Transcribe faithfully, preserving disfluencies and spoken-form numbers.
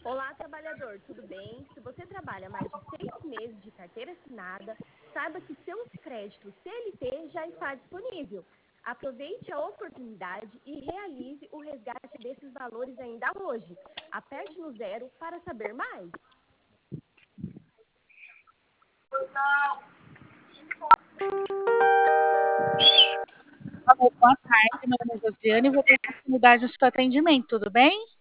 Olá, trabalhador, tudo bem? Se você trabalha mais de seis meses de carteira assinada, saiba que seu crédito C L T já está disponível. Aproveite a oportunidade e realize o resgate desses valores ainda hoje. Aperte no zero para saber mais. Alô, boa tarde, meu nome é Josiane e vou ter a oportunidade do seu atendimento, tudo bem?